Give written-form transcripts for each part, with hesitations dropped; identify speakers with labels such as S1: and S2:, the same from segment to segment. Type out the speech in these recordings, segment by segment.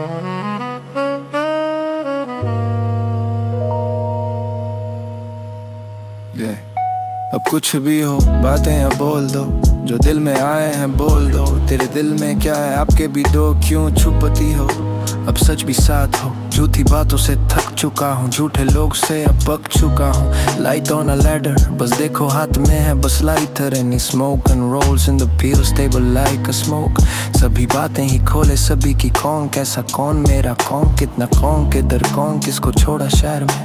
S1: अब कुछ भी हो बातें अब बोल दो, जो दिल में आए हैं बोल दो। तेरे दिल में क्या है आपके भी दो, क्यों छुपती हो? अब सच भी साथ हो, झूठी बातों से थक चुका हूँ, झूठे लोग से अब पक चुका हूँ। लाइट ऑन अ लैडर, बस देखो हाथ में है बस lighter. Any smoke and rolls in the peel stable like a smoke. सभी बातें ही खोले सभी की, कौन कैसा कौन मेरा कौन कितना कौन किधर कौन किसको छोड़ा शहर में।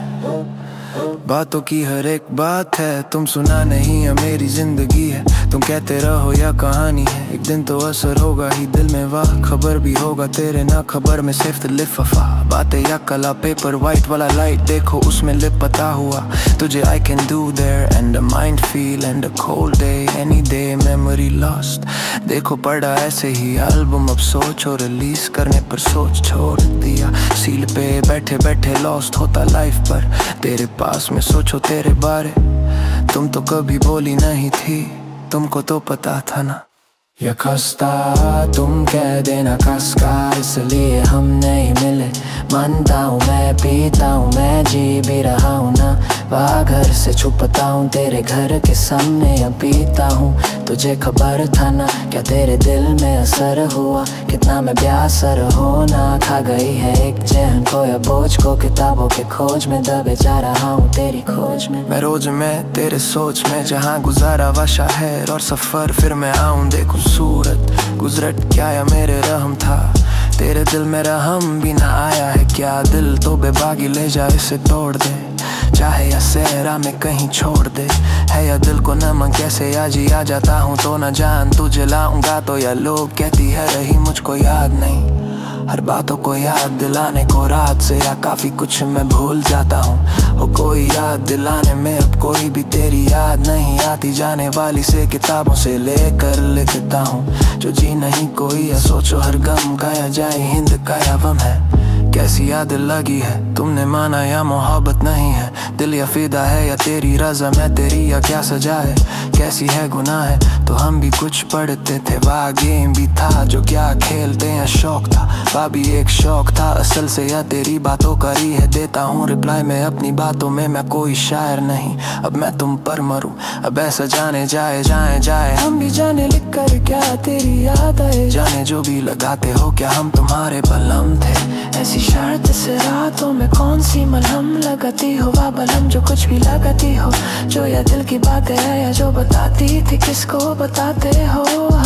S1: बातों की हर एक बात है, तुम सुना नहीं है मेरी जिंदगी है। तुम कहते रहो या कहानी है, एक दिन तो असर होगा ही दिल में, वाह खबर भी होगा तेरे ना खबर में। सिर्फ लिफाफा बातें या कला पेपर वाइट वाला लाइट, देखो उसमें लिपटा हुआ तुझे। I can do there and a mind feel and a cold day any day memory lost। देखो पड़ा ऐसे ही एल्बम अब सोच, और रिलीज करने पर सोच छोड़ दिया। सील पे बैठे बैठे लॉस्ट होता लाइफ पर, तेरे पास में सोचो तेरे बारे। तुम तो कभी बोली नहीं थी, तुमको तो पता था ना। या खस्ता तुम कह देना कसका, इसलिए हम नहीं मिले। मानता हूँ मैं पीता हूँ मैं जी भी रहा हूँ ना, वहाँ घर से छुपता हूँ तेरे घर के सामने अब पीता हूँ। तुझे खबर था ना क्या तेरे दिल में असर हुआ, कितना मैं बेअसर होना। खा गई है एक जहन को या बोझ को, किताबों के खोज में दबे जा रहा हूँ तेरी खोज में। मैं रोज में तेरे सोच में, जहाँ गुजारा हुआ शहर और सफर, फिर मैं आऊँ देखूँ सूरत गुजरत क्या या मेरे रहम था। तेरे दिल में रहम भी ना आया है क्या, दिल तो बेबागी ले जा इसे तोड़ दे, चाहे या सहरा में कहीं छोड़ दे। है या दिल को नमक कैसे आज ही आ जाता हूँ तो न जान तुझे लाऊंगा तो, या लोग कहती है रही मुझको याद नहीं। हर बातों को याद दिलाने को रात से या काफी कुछ मैं भूल जाता हूँ। हो कोई याद दिलाने में अब कोई भी तेरी याद नहीं आती, जाने वाली से किताबों से लेकर लिखता हूँ। जो जी नहीं कोई या सोचो हर गम का, या जाए हिंद का या वम है। कैसी याद लगी है तुमने माना या मोहब्बत नहीं है, दिल या फिदा है या तेरी रजा मैं तेरी, या क्या सजा है कैसी है गुनाह है। तो हम भी कुछ पढ़ते थे, वह गेम भी था जो क्या खेलते हैं शौक था, वह भी एक शौक था असल से, या तेरी बातों का री है देता हूँ रिप्लाई में अपनी बातों में। मैं कोई शायर नहीं अब मैं तुम पर मरूं, अब ऐसा जाने जाए जाए जाए हम भी जाने लिख कर क्या तेरी याद आए। जाने जो भी लगाते हो क्या हम तुम्हारे बलम थे, ऐसी शर्त से रातों में कौन सी मलहम लगाती हो। वाह बलम जो कुछ भी लगाती हो, जो या दिल की बातें है या जो बताती थी किसको बताते हो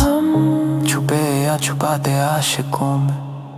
S1: हम। छुपे या छुपाते आशिकों में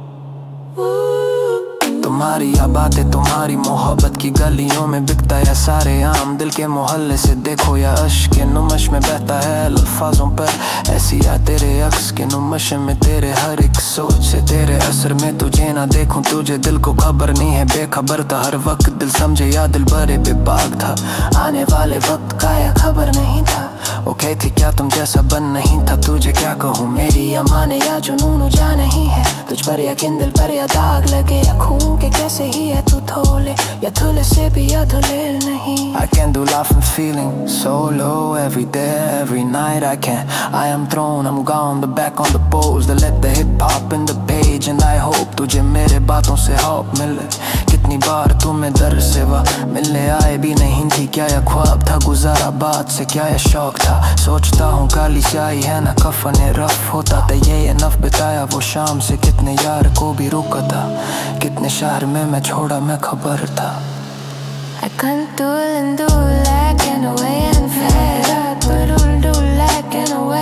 S1: तुम्हारी या बातें, तुम्हारी मोहब्बत की गलियों में बिकता या सारे आम दिल के मोहल्ले से। देखो या अश्क के नुमश में बहता है अल्फाजों पर, ऐसी या तेरे अक्स के नुमश में तेरे हर एक सोच से। तेरे असर में तुझे ना देखूं तुझे, दिल को खबर नहीं है बेखबर था हर वक्त, दिल समझे या दिल बड़े बेबाक था। आने वाले वक्त का या खबर नहीं था, ओके थी क्या तुम जैसा बन नहीं था। तुझे क्या कहूँ मेरी अमाने या जुनून जा नहीं है, तुझ पर यकीन दिल पर या दाग लगे या खून के कैसे ही है तू थोले या थोले से भी या धुले नहीं। I can do life and feeling so low every day every night I can, I am thrown I'm gone the back on the poles, they let the hip hop in the page and I hope तुझे मेरे बातों से hop मिले। कितनी बार तुम्हें दर से वह मिलने आए भी नहीं थी क्या, या ख्वाब था गुजारा बात से क्या या शौक था। सोचता हूँ काली स्याही है ना कफन रफ होता था, ये नफ बिताया वो शाम से कितने यार को भी रुका था, कितने शहर में मैं छोड़ा मैं खबर था।
S2: I kan tulen dulek en away en verder, bedoel dulek en away